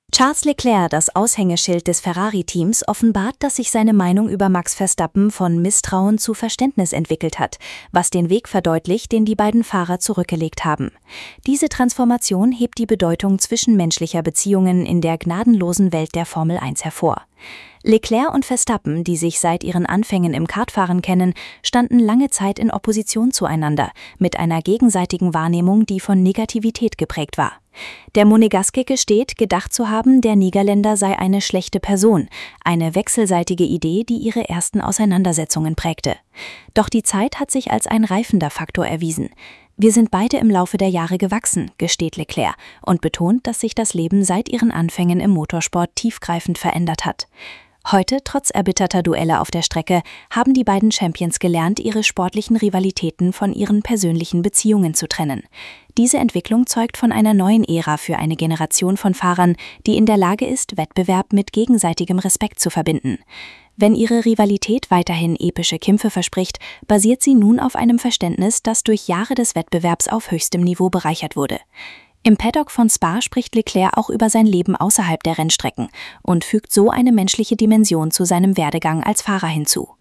Charles Leclerc, das Aushängeschild des Ferrari-Teams, offenbart, dass sich seine Meinung über Max Verstappen von Misstrauen zu Verständnis entwickelt hat, was den Weg verdeutlicht, den die beiden Fahrer zurückgelegt haben. Diese Transformation hebt die Bedeutung zwischenmenschlicher Beziehungen in der gnadenlosen Welt der Formel 1 hervor. Leclerc und Verstappen, die sich seit ihren Anfängen im Kartfahren kennen, standen lange Zeit in Opposition zueinander, mit einer gegenseitigen Wahrnehmung, die von Negativität geprägt war. Der Monegaske gesteht, gedacht zu haben, der Niederländer sei eine schlechte Person, eine wechselseitige Idee, die ihre ersten Auseinandersetzungen prägte. Doch die Zeit hat sich als ein reifender Faktor erwiesen. Wir sind beide im Laufe der Jahre gewachsen, gesteht Leclerc und betont, dass sich das Leben seit ihren Anfängen im Motorsport tiefgreifend verändert hat. Heute, trotz erbitterter Duelle auf der Strecke, haben die beiden Champions gelernt, ihre sportlichen Rivalitäten von ihren persönlichen Beziehungen zu trennen. Diese Entwicklung zeugt von einer neuen Ära für eine Generation von Fahrern, die in der Lage ist, Wettbewerb mit gegenseitigem Respekt zu verbinden. Wenn ihre Rivalität weiterhin epische Kämpfe verspricht, basiert sie nun auf einem Verständnis, das durch Jahre des Wettbewerbs auf höchstem Niveau bereichert wurde. Im Paddock von Spa spricht Leclerc auch über sein Leben außerhalb der Rennstrecken und fügt so eine menschliche Dimension zu seinem Werdegang als Fahrer hinzu.